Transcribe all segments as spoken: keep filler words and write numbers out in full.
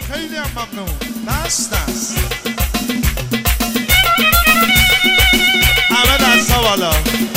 خیلی هم ممنون. دست دست همه دست ها بالا.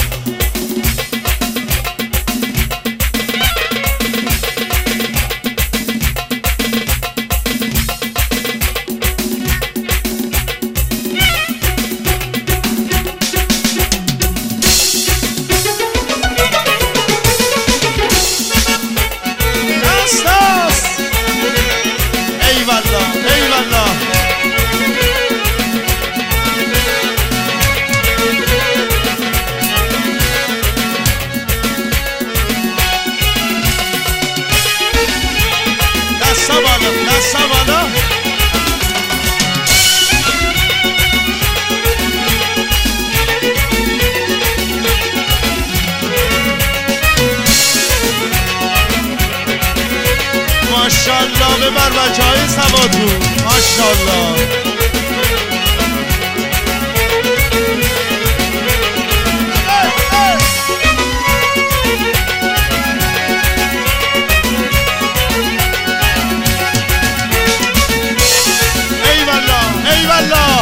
ماشاءالله ببر بچه های سوادو. ماشاءالله ای والله ای والله.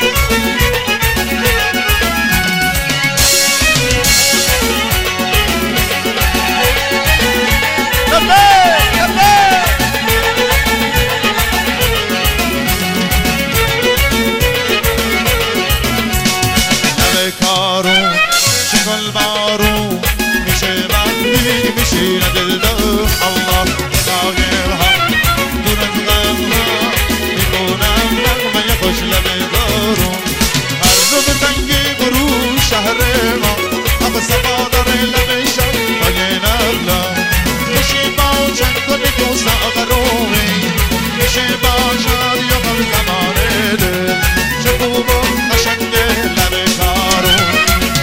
گل بارون میشه وقتی میشینه دل دو الله داغرها دور از غمها میکنم نغمه خوش لب دارون هر رو به تنگی برو شهر ما آب صفا داره لب شب های نبلا میشه با چند کنی دو ساغرومی میشه با شاد یا غم زمانه دل چه خوب و قشنگه لب کارون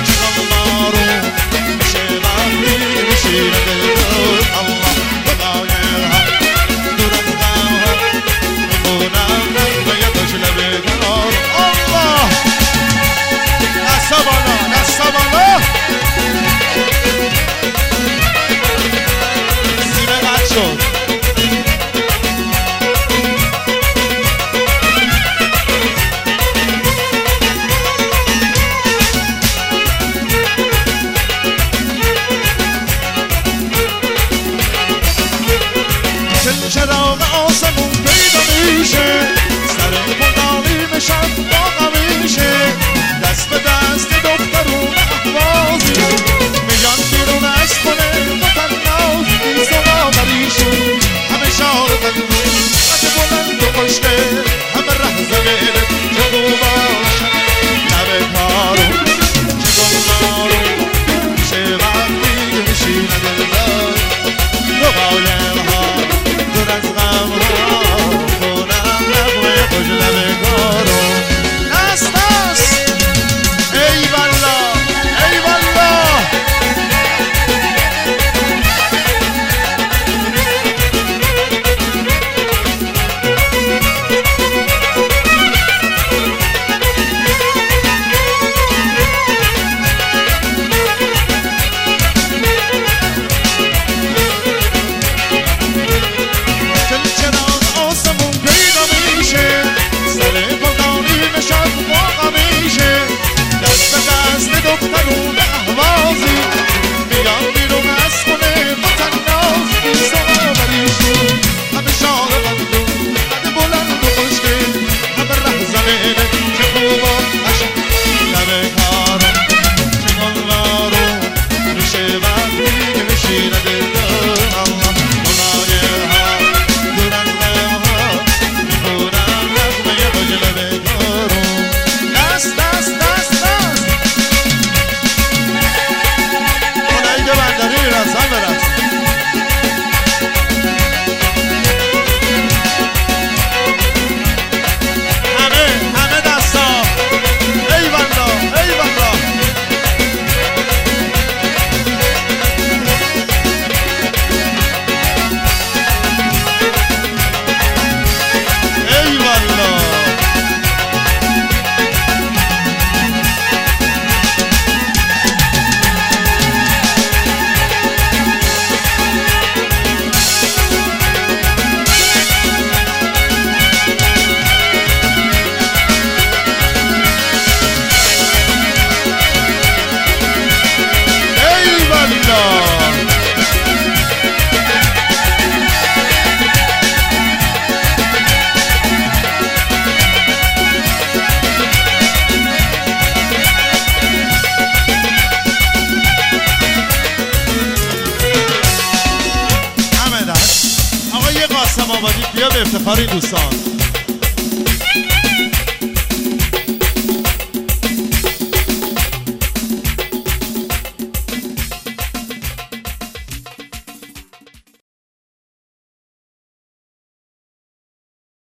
چراغ آسمون پیدا میشه سر مقالی میشن با قمیشه دست به دست دخترون احوازی میان بیرون از خونه متناز بیز و باوریشون همه شاقن اگه بلند و خوشته همه ره زمینه چه خوب باشن لب کارون چه گلنارون میشه وقتی میشینه دلدار دو قایم ها دور از غم ها کنم نغمه خوش لب کارون دست دست ای والله ای والله بیا به افتخار این دوستان.